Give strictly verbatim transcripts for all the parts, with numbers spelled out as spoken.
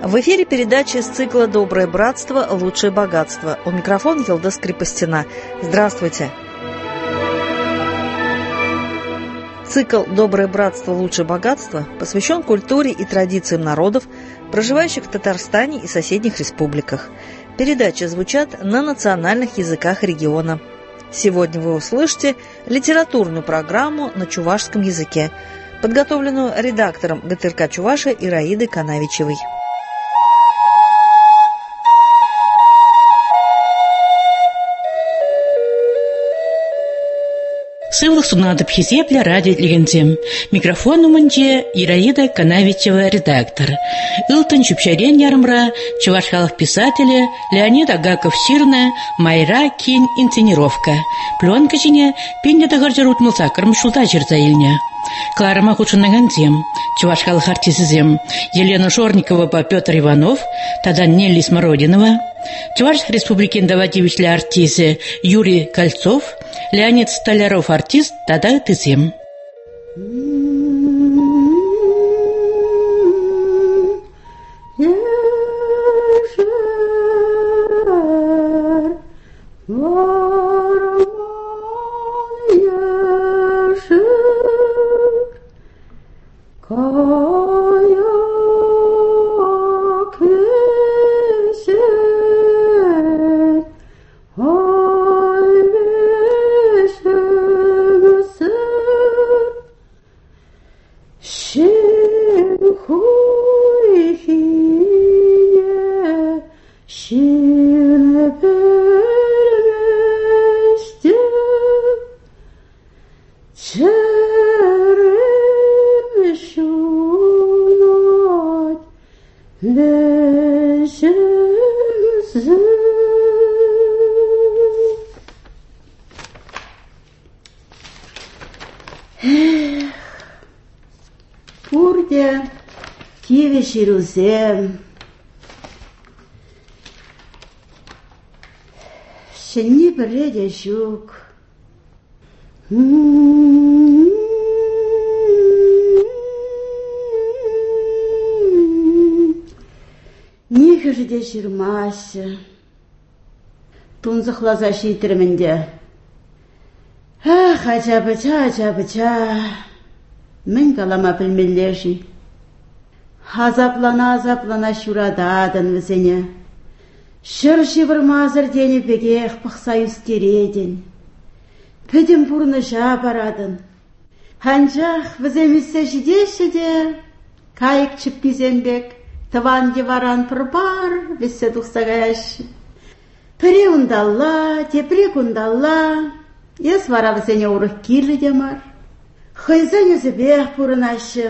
В эфире передача из цикла «Доброе братство. Лучшее богатство». У микрофона Елдас Крепостина. Здравствуйте. Цикл «Доброе братство. Лучшее богатство» посвящен культуре и традициям народов, проживающих в Татарстане и соседних республиках. Передачи звучат на национальных языках региона. Сегодня вы услышите литературную программу на чувашском языке, подготовленную редактором ГТРК Чувашия Ираидой Канавичевой. Сывлых сунады пхизепля ради легендем. Микрофон уманче Ираида Канавичева, редактор. Илтон чупчарен ярмра, чувашхалых писателя Леонид Агаков-Сирна, Майра Кинь инсценировка. Пленка чине пенде тагарджарут мулсакарм шулта черзаильня. Кларама худшинагантем, чувашхалых артистизем Елена Шорникова по Петр Иванов, тогда Нелли Смородинова, Чувашской республики Давадевичля артисты Юрий Кольцов, Леонид Столяров артист, тогда Тызем. Пурде киви ширузем, шенни бреде жук. Нихжде ширмаще, тунзахлаза шитірімінде. Ах, ача-бача, ача-бача. Мен калама білмеллеші. Азаплана-азаплана шурададын візіне. Шыр-шивыр мазыр дені бегех пықса үстереден. Пөдім бұрны жа барадын. Ханчах віземізсе жидеші кайық чіп бізенбек, тыван деваран пырбар, візсе тұқсағайшы. Піре ұндалла, тепре күндалла, ес вара візене ұрық кирлі демар. Хызын үзі бех бұрынашы.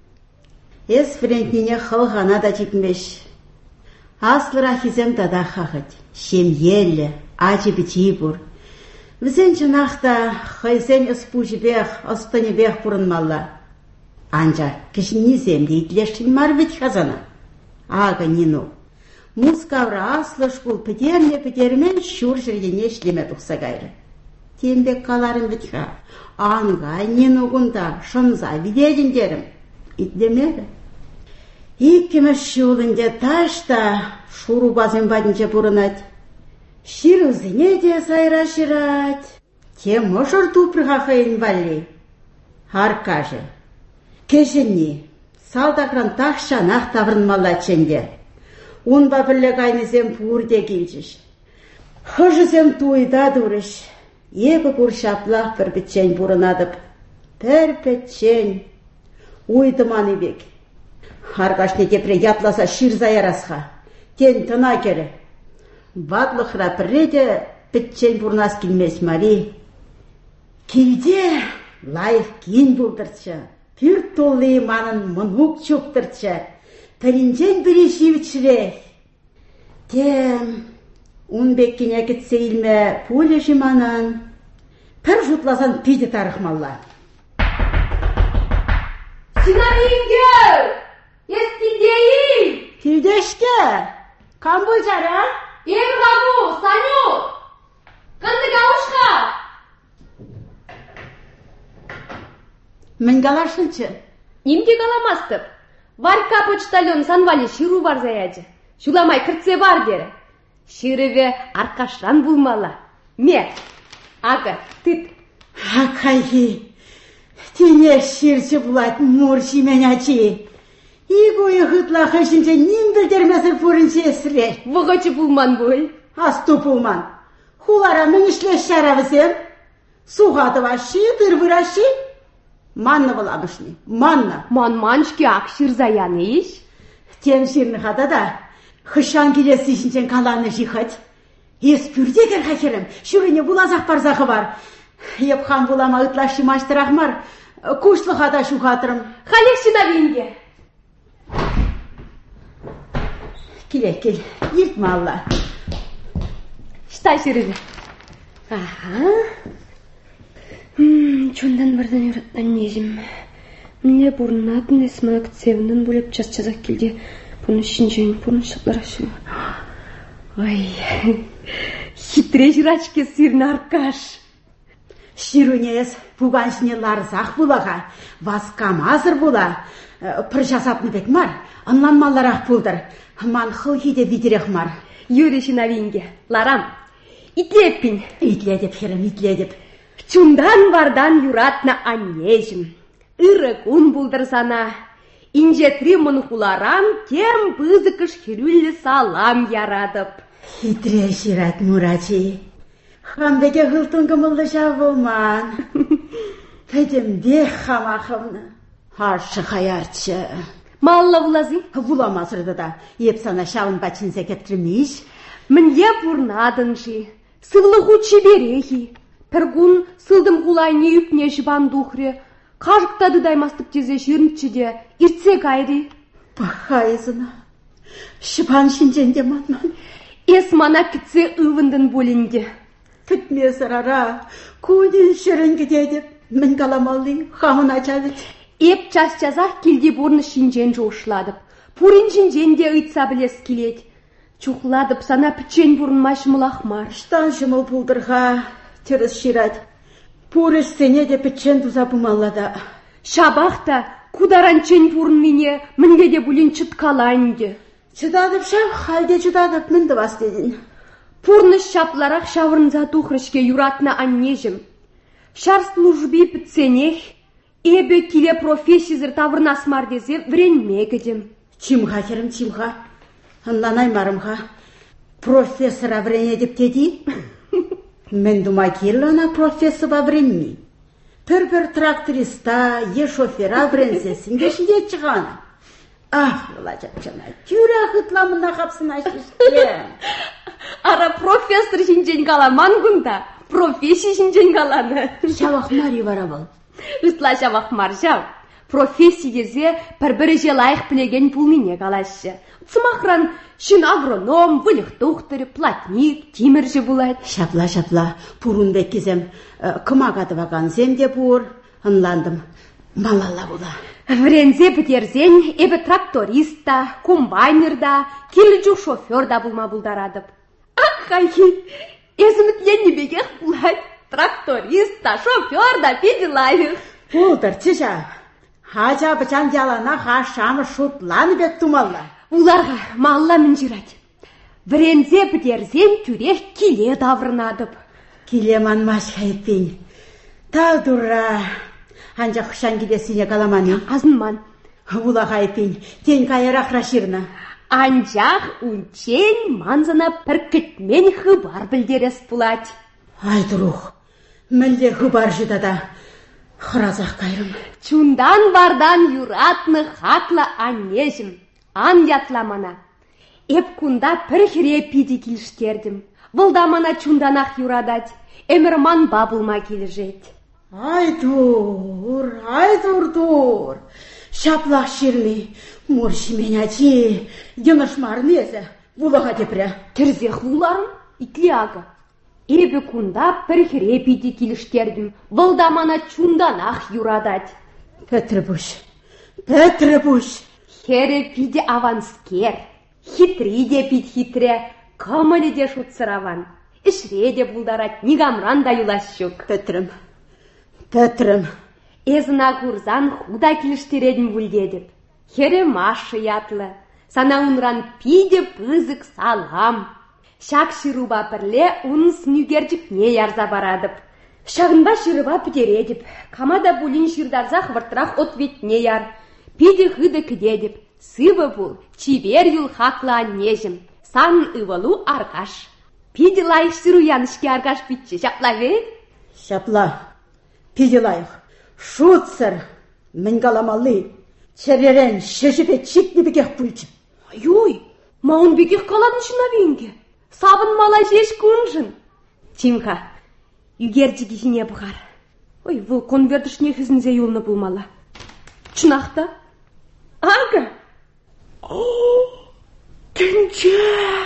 Ес френтнине қылғана да текмеш. Аслыра хизем тада қағыд. Шем елі, ачы біті бұр. Візен чынақта хызен ұспужы бех, ұстыны бех бұрынмалла. Анжа кішіні земді итлештін мар бет қазана. Ага нину. Мускавра аслыш бұл пітерне пітермен шур жердене шлеме тұқса гайры. Тембек қаларын бітха. Анға нен ұғында шынза видедін дерім. Итлемеді. Иккіміз шулынде ташта шуру базын бадынче бұрынат. Ширузыне де сайра шират. Тем мұшыр тупрыға қайын валли. Аркажы. Кешінні. Салдакран тақшанақ таврынмалла ченде. Унба бірлі қайнызем пұрде келжіш. Хыжызем туйда дұрыш. Ебі бұр шаплақ бір бітчен бұрынадып. Бір бітчен. Уйдыманы бек. Арғашны кепре ятласа ширза ярасқа. Тен тына кері. Бадлықра бірреде бітчен бұрнас келмес мари. Келде лайық кейін бұлдыртшы. Пүр толы манын мұнук чөптіртші. Пәрінжен бірі шивітшірек. Тем... Un bekkine gitse ilme pule jimanan, per jutlasan pidi tarıkmalla. Sinariyinge! Yestin değil! Kirdeşke! Kambocara? Ev ragu, sanyu! Kandı gavuşka! Мен галашынчы. Немге галамастып. Варька почтальон санвали ширу бар заяжы. Шуламай кіртсе бар дері. Ширыве аркашран булмала. Ме, ага, тыт. Акайи, тене ширче булат мурши менячи. Игуи хытла хышынче нинділдермесір пурынче сірер. Вғачы булман бой. Асту пулман. Хулара мінішле шаравысем. Суғаты ваши, тырвыраши. Манна была бышны, манна. Ман-маншки ак ширзаяны иш. Тем ширны хада да. Хышан келесі ішінчен каланы жихать. Ес пүрдегер хакерім. Шүріне булазақ барзақы бар. Епхан булама ытлашы маштырахмар. Кушлы хада шу хатырым. Халексина винге. Келек кел, ертма алла. Штай ширыны. Ага. Чондан бардан юраттан нежім. Мне бурнатын есмана кцевнан бөлеп час-часақ келде. Бұны шинжен, бұны шапларашы. Ай, хитре жирачке сырны аркаш. Ширунес пуганшыне ларзақ булаға. Васкам азыр була. Пыр жасапны бек мар. Анлан малларақ булдыр. Ман хылхиде видерех мар. Юрешін авинге. Ларам, итлеппин. Итле деп, херім, итле деп. Чундан бардан юратна аннежім. Иры кун булдыр сана. Инжетри мұнхуларам кем пызыкыш хирюлі салам ярадып. Хитре шират мурачи. Хамбеге ғылтын гымылды жабылман. Пәдімде хамақымны. Аршы хаярчы. Малла вулазы? Буламасырды да. Еп сана шауын бачынсе кептірмейш. Мне бурнадынжи. Сывлығу чеберехи. Піргун сылдым гулайне үпне жібан духре. Қажықтады даймастып тезе жирнчіде. Иртсе кайри. Бахайзына. Шыбан шинженде манман. Эсмана кітсе ұвындын болінде. Тітме сырара. Кудин шырын кедедіп. Мін каламалдың хамын ачадыд. Эп час-часақ келде борны шинжен жоушладып. Пурин шинжен де ұйтса білес келет. Чухладып сана пічен бұрынма шымылақмар. Штан шымыл пулдырға. Теріс шират. Пурыш сене де пічен туза пумаллада. Шабақта кударан чен бұрынмене мінге де бұлін чыткалайынды. Чыдадып шап, халде чыдадып мінді бас дедін. Пурны шапларақ шавырынза тухрышке юратна аннежім. Шар служби піценех, эбе келе профессизір тавырнасмар дезе вренмегідім. Чимға керім, чимға. Анланай марымға. Профессора врене деп деді. Мен думай келана профессора вренми. Пір-пір тракториста, е шофера вренсесін кешіде чығана. Ах, ұлачап жана, тюря қытламында қапсына шешкен. Ара профессор шинжен каламан күнда, профессия шинжен каланы. Шавақ мари бара бол. Үтла шавақ мар жау. Профессия дезе пір-бірі же лайық білеген пулмине калашы. Цымақран шын агроном, вылық доқтыры, платник, темір же булайд. Шапла, шапла, пурун беккізем, кымағады вағансем де пур, ынландым. Малала була. Врензе бітерзен, эбі тракториста, комбайнерда, келі шофер да булма булдарадып. Ах, хайхи, езімітлене бегех булайд. Тракториста, шофер да педелайық. Булдыр, чыша. Хача бычан ялана ха шамы шутланы бек тумалла. Уларға малла мін жирад. Врензе бітерзен түрек келе давырнадып. Келе манмаш хайппен. Тау дұрра. Анжа құшан келесіне каламаны. Азынман. Ула хайппен. Тен кайырақ рашырна. Анжақ үнчен манзана піркітмен хыбар білдерес бұлад. Ай тұрух. Мүлде хыбар жидада. Хыразақ кайрым. Чундан бардан юратны хакла аннежім. Ан ятламана. Эп кунда пір хире пиди келіштердім. Вылдамана чунданақ юрадать. Эмірман бабылма кележет. Ай дур, ай дур дур. Шаплақ ширлі. Мурши меня чи. Дюнашмар несі. Вулаға депре. Терзех вуларым, итлиага. Эбі кунда пір хире пиди келіштердім. Вылдамана чунданақ юрадать. Петребуш, Петребуш. Хере пиде аванскер. Хитри де пид хитре. Камали де шутсыраван. Ишре де булдарат нигамран да юлашчук. Петрем, Петрем. Эзна курзан худа келіштередін бүлдедіп. Хере Маша ятлы. Сана унран пиде пызык салам. Шак шыруба бірле унын снюгерчик не ярза барадып. Шағынба шырыба пітередіп. Камада булин шырдарза хвыртырақ ответ не яр. Пиде хыды кідедіп. Сывы бұл, чибер юл хақла нежім. Сан ывалу аркаш. Пиде лайық шыру янышке аркаш бітчі. Шапла ве? Шапла. Пиде лайық. Шутсыр. Мен каламалы. Черерен шешіпе чикні бекех пульчым. Ой, маун бекех каладын шына бейінге. Сабын мала жеш күнжін. Тимха, югерді кихіне бұғар. Ой, бұл конвертішіне хізінзе юлны бұлмала. Чынақта? Ага. Кенче.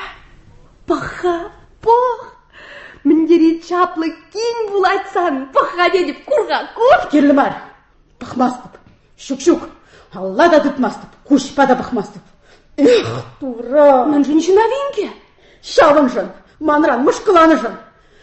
Паха, пах. Міндері чаплы кең бұл айтсан. Паха дедіп, құрға, құр. Керлімар, пахмастып. Шук-шук. Алла да тұтмастып. Кушпа да пахмастып. Эх, тура. Мен женщина винге. Шавын жын, манран, мұшқыланы жын.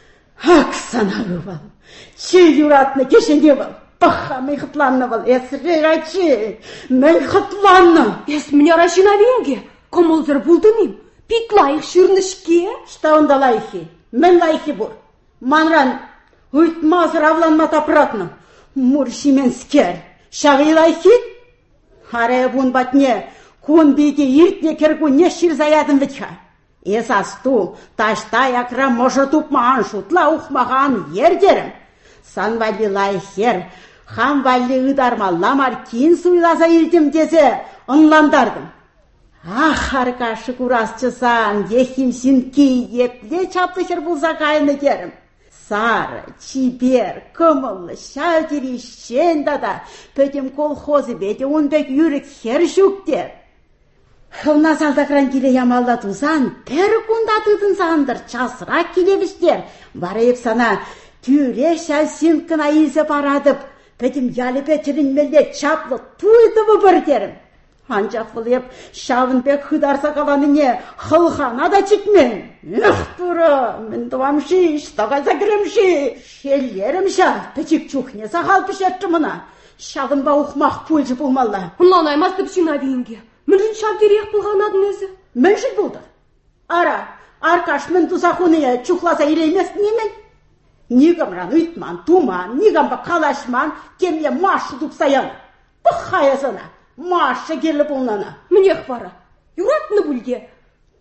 Ак санары был. Че юратны кешенге был. Паха мейхытланны был. Эсірер ачы. Мейхытланны. Эс меня рашина винге. Комылзыр бұлдымим. Пит лайық шырнышке. Шта онда лайхи. Мен лайхи бұр. Манран, ұйтмазыр авланмат апратны. Мурши мен скер. Шағы лайхи? Харая бун батне. Кун биге иртне кергу не ширзаядын витха. Есасту, ташта якра может упмаған шутла ухмаған ердерім. Сан вали лайхер, хам вали ыдарма ламар кин суйласа ирдім десе ынландардым. Ах, аркашы курасчысан, ехим синки епле чаплышыр бұлза кайны дерім. Сары, чибер, кымылы, шадері, шендада, пөтім колхозы беде онбек юрік хер жүктер. Хылна салдақран келе ямаллатузан, пер кундатыдын сандыр, часырақ келебіштер. Барайып сана, тюре шал синкына изе парадып, пөтім ялы пөтірін мелде чаплы туйдыбы бір дерім. Анчақ бұлып, шавын бек хыдарса қаланыне хылхана да чекмен. Эх, туры, мен дуамши, штағайса кіремши. Шеллерімша, пөтік чухне сағал пішетті мұна. Шағын ба ұқмақ пөлжі болмалла. Ұнлан аймасты пішін авиінге. Мін шав дерек бұлған адын өзі? Мін жыл болды. Ара, аркаш мен тузақуныя чухласа елеймес немен? Нигамран үйтман, туман, нигамба қалашман, кемле машы дұпсаян. Бұққайасына. Маша келі болнана. Мінеқ бара. Юратны бүлге.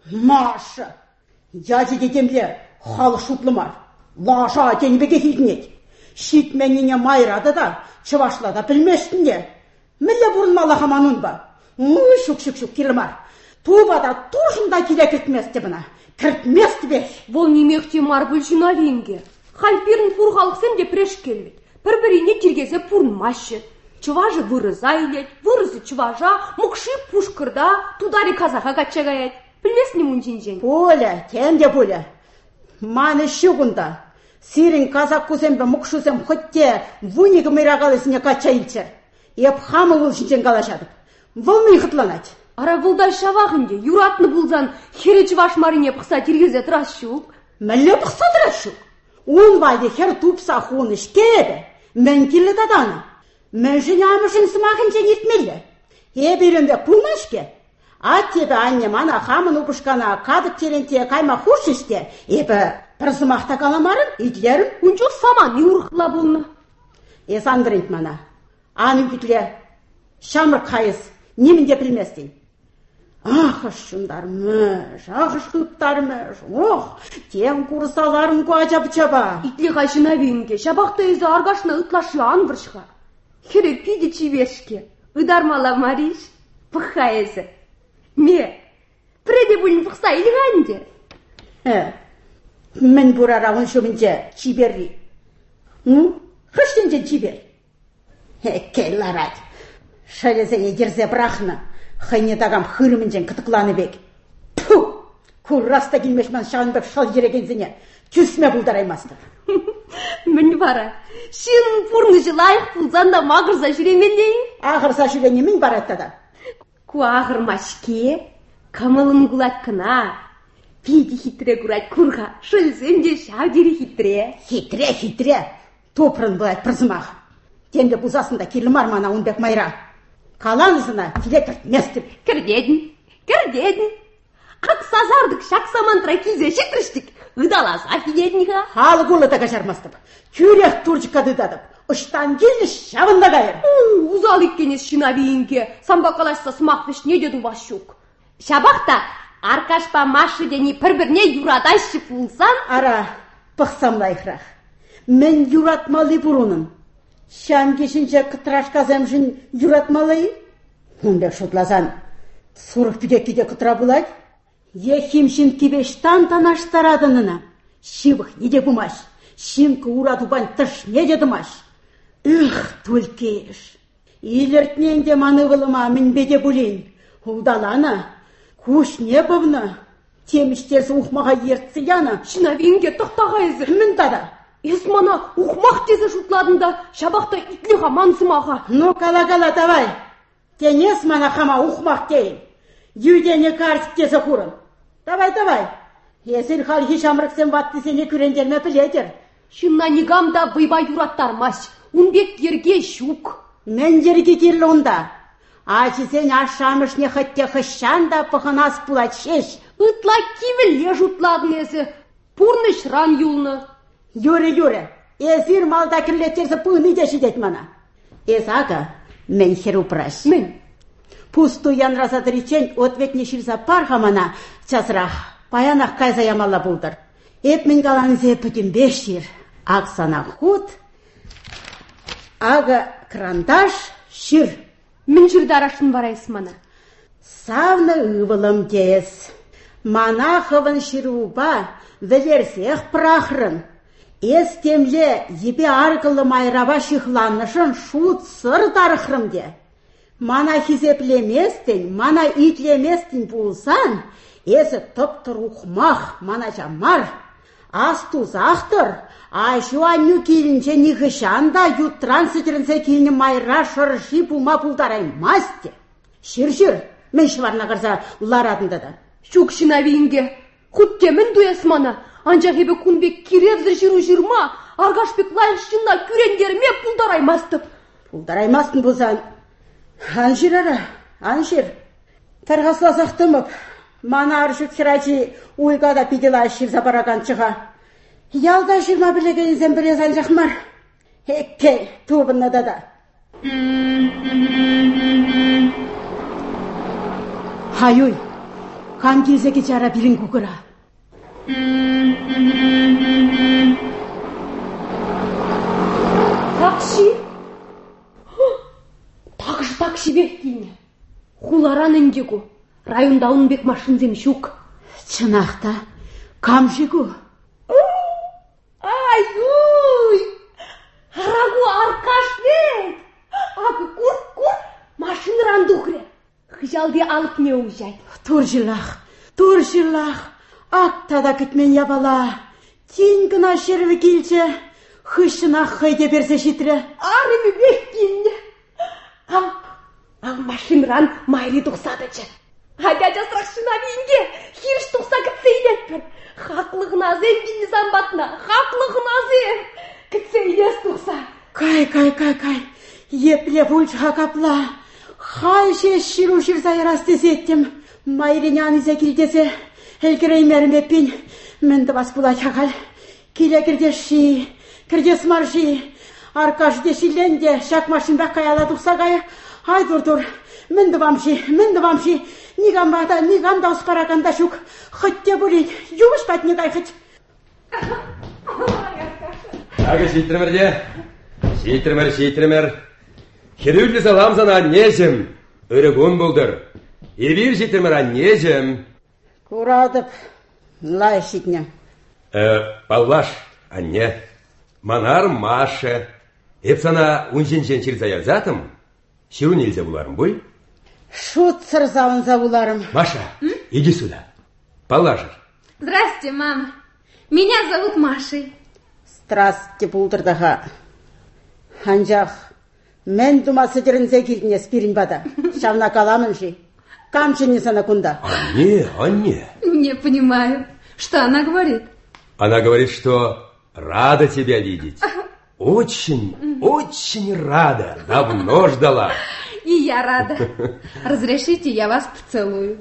Маша. Язы дедемле халы шутлымар. Лаша тенбеге хитнет. Шитменіне майрады да, чывашлада білместінде. Мілі бұрынмалы хаманын ба. Мұй шук-шук-шук келімар. Тубада тұршында келе кіртместі бұна. Кіртместі бек. Бұл немекте мар бүлшіна венге. Халперін фурғалықсен де преш келмет. Бір-біріне тергезе пұрын машы. Чуважы вырыза илет, вырызы чуважа, мұқшы пушкырда, тудари казаға качагаят. Білмес не мұнжин-жен? Поля, темде поля. Маны шуғында. Сирин казак кузембе мұқшусем хотте вунигі мирағалысыне качайылчыр. Еп хамы ұлшынчен қалашадып. Вылмый қытланат. Ара бұлдай шавағынде, юратны бұлзан хері чуваш марине пықса тергезе тұрас шуқ. Мәлі пықса тұрас шуқ. Он вайды хер тупса хуны шкебе. Мен келі даданы. Мен жинамышын сымағынчен етмелі. Еберінде пұлмашке. Ат тебе анне мана хамын ұпышқана қадып теренте қайма хуш іште. Ебі бір сымақта каламарын, итлерін. Үнчуқ сама не ұрқыла бұлны. Есандырынт мана. Анын күтле. Шамыр қайыз. Немінде білместен. Ах, шындармыш, ах, шқыптармыш. Ох, тем курсаларын көачап-чаба. Итле қайшына венге, шабақта езі арғашына ұтлашы анвыршға. Хері пиде чивешке, ұдармала мариш, пұққа езі. Ме, преде бұлін пұқса илғанде. Мен бұрара ұн шөмінже чиберри. Хыштенже чибер. Келларад. Шалезене дерзе брахна. Хайне тагам хырымынжен кытықланы бек. Пу! Курраста келмешман шағын бәп шал жерегензіне. Күсме бұлдараймасты. Мен бара. Шын пұрны жылайық бұлзанда мағырза жүремелейін. Ағырса жүрене мен бараттада. Ку ағырмашке, камылын гулат кына. Пиди хитре гурат курға. Шылзенде шавдері хитре. Хитре, хитре. Топырын бұлайт пырзымақ. Тенде бұзасында келім армана ұнбек майра. Қаланысына директор местіп. Кірдедін, кірдедін. Ақ сазардық шақ самантыра келзе шетіріштік. Үдаласа фидедінға. Халық ұлыта қашармастып. Күрек турчыққа дыдадып. Ұштан келі шабында қайыр. Узал еккенес шинавиінке. Самбақалашса смақпыш не дедің бас жоқ. Шабақта аркашпа машы дені бір-бірне юрадайшы пулсан. Ара, пықсамлайқырақ. Мен юратмалы бұрынын. Шан кешінше қытырашқа зәмжін юратмалайы. Онда шутласан, сұрық бүдеккеде қытыра бұлайды. Ехимшін кебештан танаштарадынына. Шибық неде бұмаш. Шимкі урадубан тыш неде дымаш. Үх, түлкеш. Илертнен де маны ғылыма мінбеде бұлейн. Удалана, күш не бұвны. Теміштерсі ұқмаға ертсі яна. Шинавинге тұқтаға езір. Мін тада. Есмана ұқмақ тезі жұтладында шабақта итліға мансымаға. Ну, кала-кала, давай. Тен есмана қама ұқмақ дейін. Юдене картик тезі құрын. Давай, давай. Есіл халхи шамрықсен ватты сене күрендерме пілетер. Шынна негамда бұйба юраттармаш. Унбек ерге шук. Мен ерге керлі онда. Ачы сен ашамыш не хотте хыщанда паханас пулать шеш. Ытла кивеле жұтладын езі. Пурныш ран юлны. Юре, юре. Эзір малда кірлеттерсі пұны деші дет мана. Эз ага, мен херу праш. Мен. Пусту янраса дыречен ответ нешілса пархамана часырақ. Паянақ кайза ямалла бұлдыр. Эп мен қаланызе пүтін бешір. Ақсана худ. Ага крандаш шыр. Мен жүрдарашын бара есмана. Савны ұвылым дес. Мана хывын шыруба вілерсех прахрын. Эстемле ебе арқылы майраба шықланышын шут сыр тарықрым де. Мана хизеплеместін, мана итлеместін болсан, есі тұптыр ұқмақ, мана жамар. Астуз ақтыр, айшу аню келінче нихышанда ютран сетірінсе келіні майра шырши пулма пулдарай масте. Шыр-шыр, мен шыларына қарса ұлар адында да. Шук шинавинге, құтте мен дуясмана, анжақ ебе күнбек керевзір жүру жүрма, арғашбек лайықшына күрендеріме пулдарай мастып. Пулдарай мастын болсан, анжыр ара, анжыр. Тарғасласақтымып, мана аршып хирачи уйгада пидела шыр запараган чыға. Ялда жирма білеген ізен бірез анжақмар. Екке, туыбынна да. Хайуй, қан келзеке жара білін күкіра. Такши? Такшы такши бек дейіне. Хуларан үндегі. Районда ұнбек машын земшук. Чынақта, камшыгу. Ай-уй! Арагу аркаш бек! Ағы күр-күр машын рандухре. Хыжалды алып не ұжайды. Туржылақ, туржылақ. Ақтада күтмен ябала. Тингіна шерві келчі. Хышына хайде берсе шетірі. Арымы бек дейіне. Ам машинран майри тұқсадычы. Хадя жасырақ шинавинге, хирш тұқса кітсейлет бір. Хақлығына зен дейні замбатына, хақлығына зен. Кітсейлес тұқса. Кай, кай, кай, кай. Епле бұлчыға капла. Хай шеш ширу ширса ярасты сеттім. Майринян изе келдесе, әлкірей мәрімеппен. Мінді бас бұлай хақал. Келе кірде ши, кірде смаржи. Аркаш дешіленде, шак машин бақ қаяла тұқса қайы. Ай, дур-дур, мінді бамши, мінді бамши. Нигам бата, нигам да успараканда шук. Хотте бұлин, юмыш бәт негай хыт. Ағы шейтірмерде, шейтірмер, шейтірмер. Херюлі салам зана незім, өрігун бұлдыр. Ебір шейтірмер аннезім. Курадып, лай шитне. Паллаш, анне. Манар Маша. Еп сана унжен-жен чир заярзатым. Ширу нельзя буларым бой? Шут сырзауын забуларым. Маша, М? иди сюда. Паллажыр. Здрасте, мама. Меня зовут Машей. Здрасте, булдырдаға. Анжақ, мен думасы дірінзе келдіне спирин бада. Шавна каламын жи. Камчыны сана кунда. Анне, Анне. Не понимаю. Что она говорит? Она говорит, что рада тебя видеть. Очень, очень рада. Давно ждала. И я рада. Разрешите, я вас поцелую.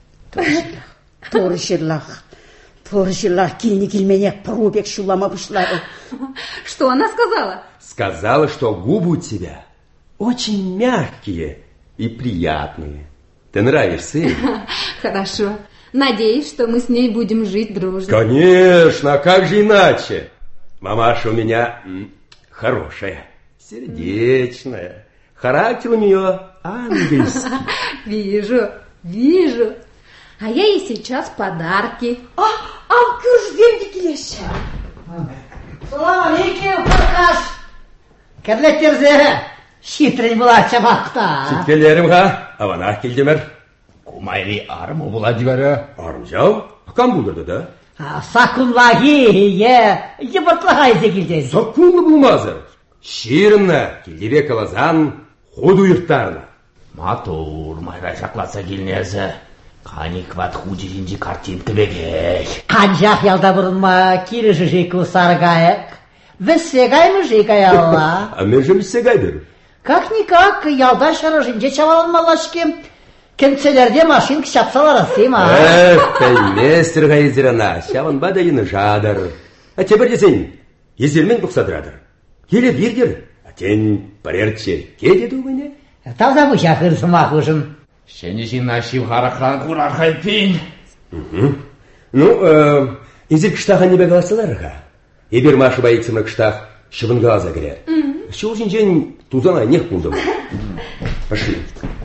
Торжиллах, торжиллах, кильни кильмене, пробег шулама вышлары. Что она сказала? Сказала, что губы у тебя очень мягкие и приятные. Ты нравишься ей? Хорошо. Надеюсь, что мы с ней будем жить дружно. Конечно, а как же иначе? Мамаша у меня м, хорошая, сердечная. Характер у нее ангельский. Вижу, вижу. А я ей сейчас подарки. А, а кюж верди килеші. Салам алейкум, Фаркаш. Кәрлет терзе, шитрен була чабақта. Шиткелерімға аванақ келдемір. Кумайли арму була дивәрі. Армжау? Кам булдырды да? Сакунлаги, е, ебатлағай зекілден. Сакунлы булмазыр. Ширынна, келдебе калазан, ходу йырттарына. Матур, майра шақласа келнезі. Қани кват худиринжи картинка бегей. Қанжақ ялда бұрынма, келіші жеку сарғайық. Вессегай мы жекай алла. А мен же вессегай беру. Как-никак, ялда шарожинже чаваланмалашке. Кемселерде машинка шапсалар асыма. Эх, кәлместер ғайзірана, шаван бадайыны жадар. А тебір десен, езермен бұқсадырадыр. Келе бірдер, а тен парер черке деді өне. Таза бұша қырсымақ ұшын. Шенежі нашив ғарақран құрарқай пен. Ну, э, езер кіштаға небе қаласыларға. Ебер машы байытсымы кіштақ шыбын қалаза кірер. Шыл жинжен тузана нех бұлдым. Пошли.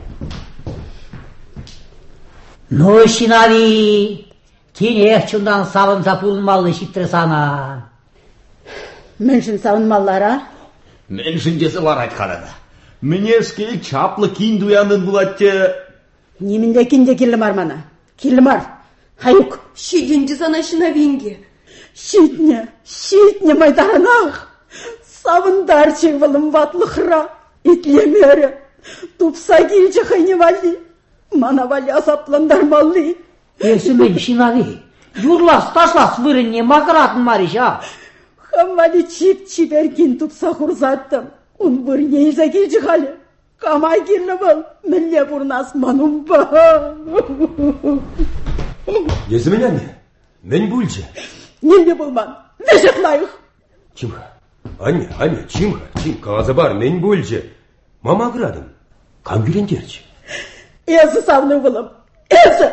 Ну, Шинави, тенек чундан савын запулмалы шиттір сана. Меншін савынмаллара? Меншін десілар айтқанады. Мінешке чаплы кейін дуянын бұлатте. Немінде кінде келім армана. Келім ар. Хайук. Щиденде сана Шинавинге. Щитне, щитне майдарынақ. Савындар чегвалым ватлықра. Итлемері. Тупса келчі хайне вали. Мана вали азапландар малли. Есімен, Шинави, юрлас, ташлас вырынне мағыратын марыша. Хаммали чип-чип әрген тупса құрзаттым. Он вырне иза келчі қалы. Камай келі бұл. Мүлле бұрнас манум ба. Езімен әне, мен бүлже. Неле болман, вежет лайық. Чимха, әне, әне, чимха, чим, қалазы бар, мен бүлже. Мама ғырадым, қам күрендерчі. Эзі савны бұлым, эзі.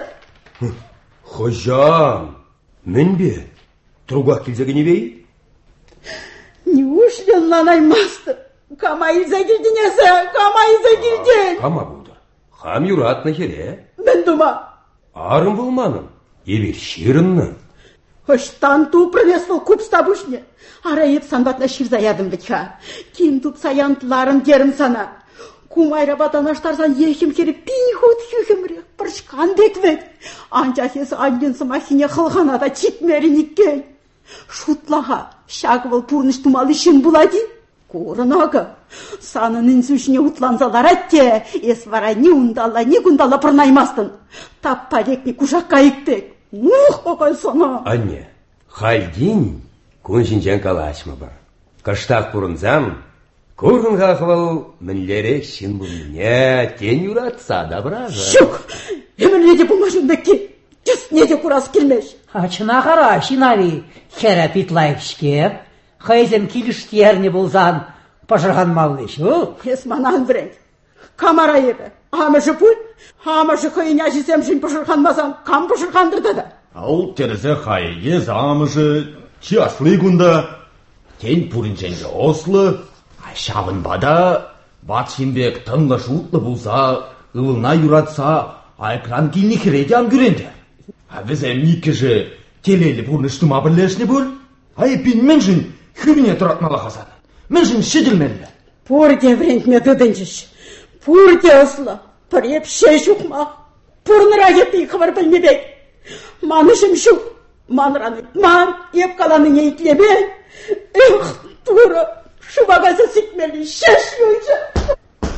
Хожан, мен бе, тұруғақ келзегі не бей? Неужели он наймасты? Кама илза келден езі, кама илза келден. Кама бұлдыр, хам юратны хере. Мен дума. Арым болманым, ебер ширынны. Хоштан ту принесло куп стабушне. Арайып санбатна ширза ядым бітха. Ким туп саянтларын дерім сана. Кумайра батанаштарзан ехим хері пинхут хюхімрек пыршкан беквет. Анчахес анденсы махине қылғанада читмерініккен. Шутлаға шағывыл пұрныш тумалы шын бұлади. Корынага, санын инсушіне утланзалар әтте, есвара не ундала, не гундала пырнаймастын. Таппарекне кушаққа ектек. Ух, оғай сана. Анне, халдин күн жинжен калашмы бар. Каштақ бұрынзам, көрін қақывал мінлері шын бұлміне тен юратса да біразы. Шук, емін еде бұлмашын бекке, түс неде құрас келмеш. Ачына қара, Шинави, хера питлайпшке. Хайзем киліштеріне болзан, пашырған малыш, о? Ес манан бірен. Камара ебі, амышы пұл, амышы қойын әжесем жын пашырған мазан, кам пашырғандырды да. Ау терзе хайге замышы, чияслы күнда, тен пұрынченге ослы, шавын бада, батшинбек тыңғы шуытлы болса, ылына юратса, айкран келіне кереден күренді. Біз әмнеккежі телелі бұрныштыма бірлешіне бұл, айыппен мен жын хүбіне тұратмалы қасады. Мен жын шеділмелі. Пұрде врентме дұдынчыш, пұрде ослы, пұреп шеш ұқма, пұрныра еппей қывыр білмебек. Манышым шу, манраны, ман, еп қаланы нейтлебе. Эх, туры, шубағасы сикмели, шеш юйчы.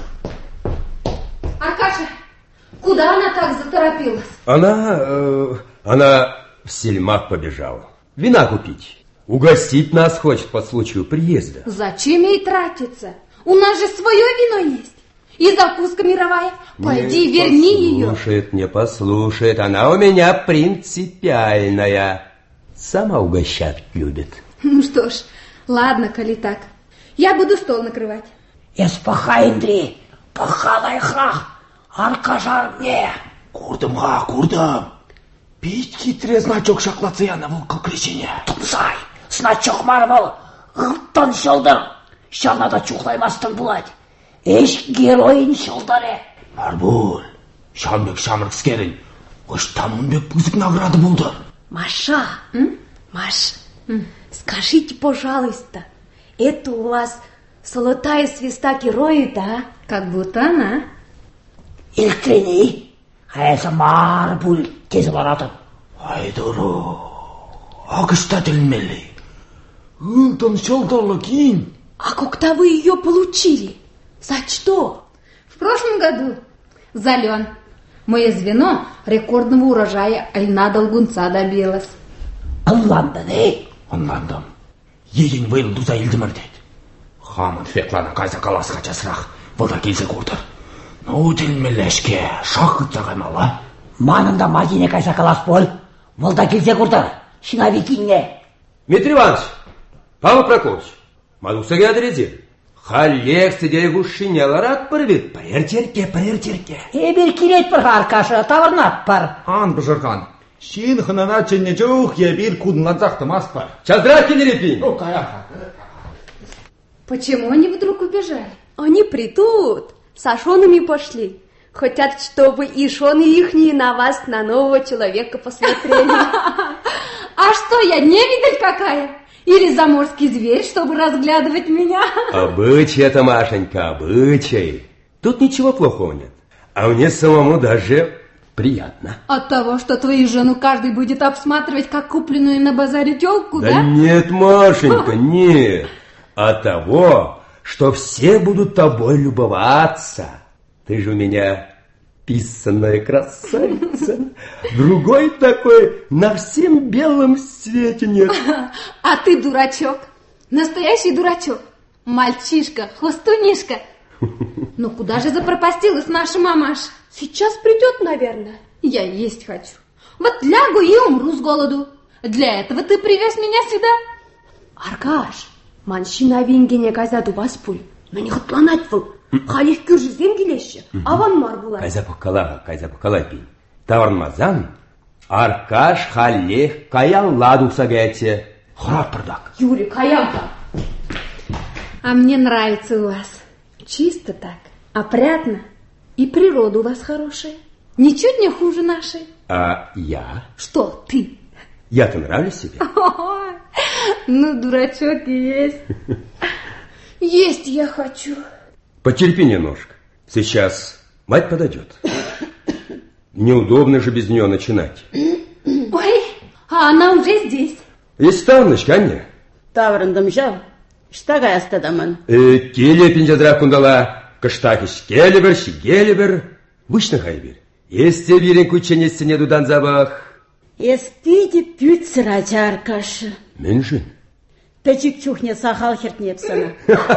Аркаша, куда она так заторопилась? Она, э, она в сельмак побежала. Вина купить. Угостить нас хочет по случаю приезда. Зачем ей тратиться? У нас же свое вино есть. И закуска мировая. Пойди, не верни ее. Послушает, не послушает. Она у меня принципиальная. Сама угощать любит. Ну что ж, ладно, коли так. Я буду стол накрывать. Еспахайндри, пахалайха, аркажарне. Курдымға, курдым. Бейт кетіре значок шақлатсаяна вылқыл кресене. Тұмсай, значок мармал, ғылттан шылдыр. Шанада чухлаймастың бұлад. Еш героин шылдары. Марбул, Шамбек Шамрыкскерин, Оштамунбек пызык награды болды. Маша, м? Маш, м? Скажите, пожалуйста, это у вас золотая звезда героя, да? Как будто она. Илкрени, хайса марбул тез баратын. Айдыру, агыстателмели. Ылтан шалдарлы кейін. А когда вы ее получили? За что? В прошлом году за лен. Мое звено рекордного урожая льна долгунца добилось. Алланда, не? Онландым. Еген вейл дуза илдімір дейді. Хамын фекланы қайса қаласқа жасырақ. Бұлда келсе көрдір. Ну, телмелешке, шақытса қаймалы. Манында Мадине кайса калас бол. Волда келсе курдар. Шинави кинне. Дмитрий Иванович, Павел Прокофьевич, Мадусаге адреди. Халек сидей гушинелар ат бірбет. Парертерке, парертерке. Эбер килет бір аркашы, тавырнат бар. Ан бұжырған. Шин хынана ченне жоқ, ебір кудынлан зақтымас бар. Чаздравки не репин. Ну, каяха. Почему они вдруг убежали? Они придут, с Ашонами пошли. Хотят, чтобы и Шоны ихние на вас, на нового человека посмотрели. А что, я невидаль какая? Или заморский зверь, чтобы разглядывать меня? Обычай это, Машенька, обычай. Тут ничего плохого нет. А мне самому даже приятно. От того, что твою жену каждый будет обсматривать, как купленную на базаре тёлку, да? Да нет, Машенька, нет. От того, что все будут тобой любоваться. Ты же у меня писаная красавица. Другой такой на всем белом свете нет. А ты дурачок. Настоящий дурачок. Мальчишка, хвостунишка. Ну куда же запропастилась наша мамаша? Сейчас придет, наверное. Я есть хочу. Вот лягу и умру с голоду. Для этого ты привез меня сюда. Аркаш, ман шинавингене казаду баспуль. Но не хатланать был. Халих кюржизем келеші. Аван мар булай. Кайза пукала, кайза пукала пин. Тавармазан, Аркаш халех каялладу сагете. Храпырдак. Юрий, каянка. А мне нравится у вас. Чисто так, опрятно. И природа у вас хорошая. Ничуть не хуже нашей. А я? Что ты? Я-то нравлюсь себе? Ой, ну, дурачок и есть. Есть я хочу. Потерпи немножко. Сейчас мать подойдет. Неудобно же без нее начинать. Ой, а она уже здесь. Естаночка, Аня. Таврындым жау, штагай астадамын. Э, келе пинжадырақ күндала, кыштахиш келебір, шигелебір. Вышны хайбір. Есте берен күтченесіне дудан забах. Еспиде пюцер ача Аркашы. Мен жын. Печик чухне сахал хертнепсана.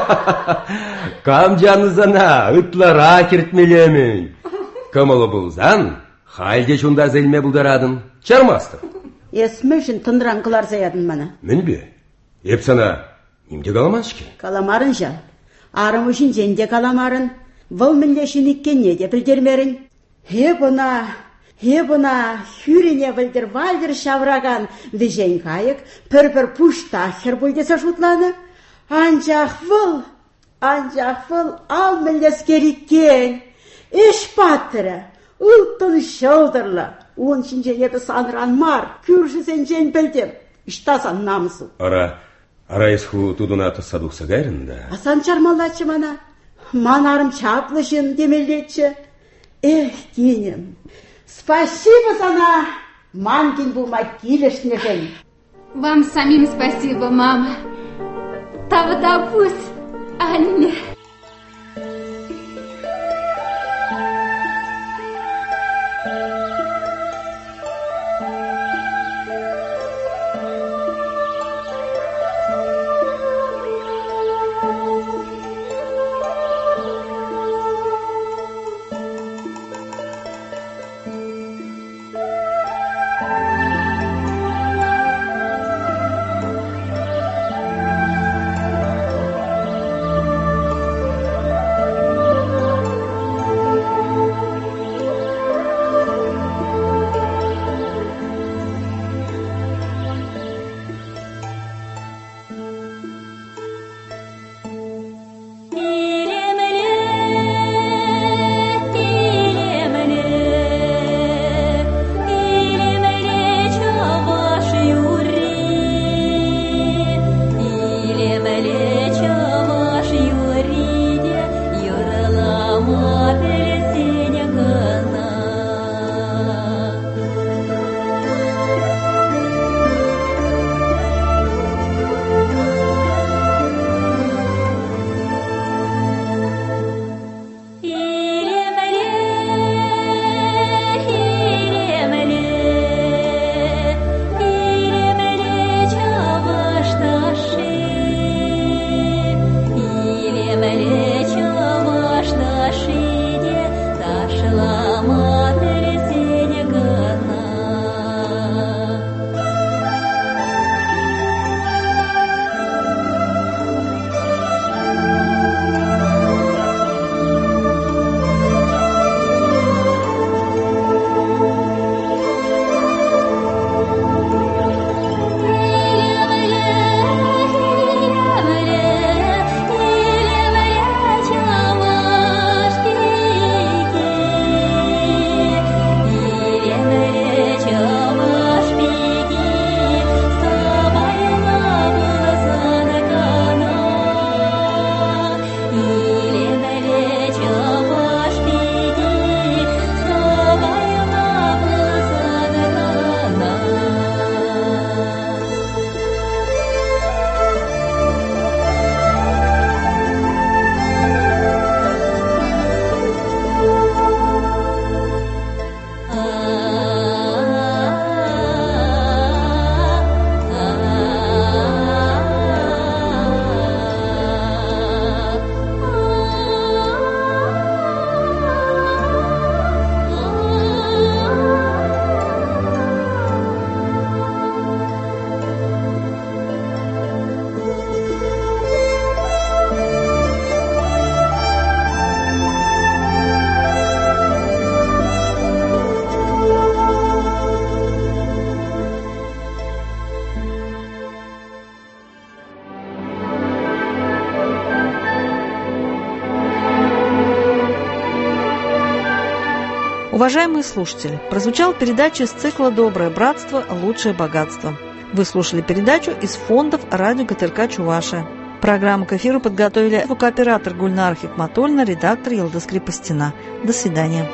Кам жанызана, ытлара кертмелемен. Камалы бұлзан, халде чунда зелме бұлдарадын. Чармастыр. Есмешін тындыран қылар заядын мана. Мен бе? Епсана, немде каламашки? Каламарын жа. Арым үшін женде каламарын. Выл мінлешін иккенне де білдермерін. He бuna, he buna, hüriне вылдер вальдер шавраган вежен кайык, пір-пір пуштахер бұлдеса шутланы. Анчақ выл, анчақ выл, ал мінлес кереккен. Еш паттыры, ұлттын шылдырлы. Он шинжен еді саныран мар, күршісен жен білдер. Іштасан намысу. Ара, ара есху тудуната садуқса гайрында. Асан чармалачы мана. Манарым чаплышын демелдетші. Эх, кинем, спасибо сана, манкин булмай килешнеген. Вам самим спасибо, мама. Тавдабус, Анне. Уважаемые слушатели, прозвучала передача из цикла «Доброе братство. Лучшее богатство». Вы слушали передачу из фондов радио ГТРК Чувашия. Программу к эфиру подготовили звукооператор Гульнара Хикматульна, редактор Елдыс Крепостина. До свидания.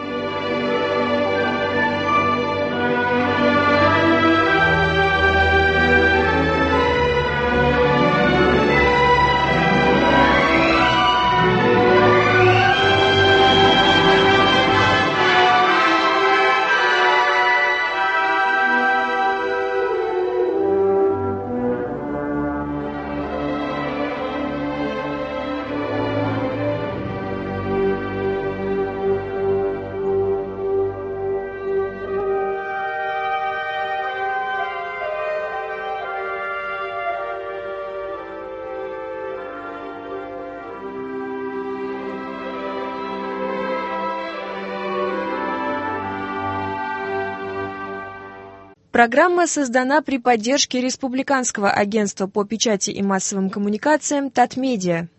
Программа создана при поддержке Республиканского агентства по печати и массовым коммуникациям «Татмедиа».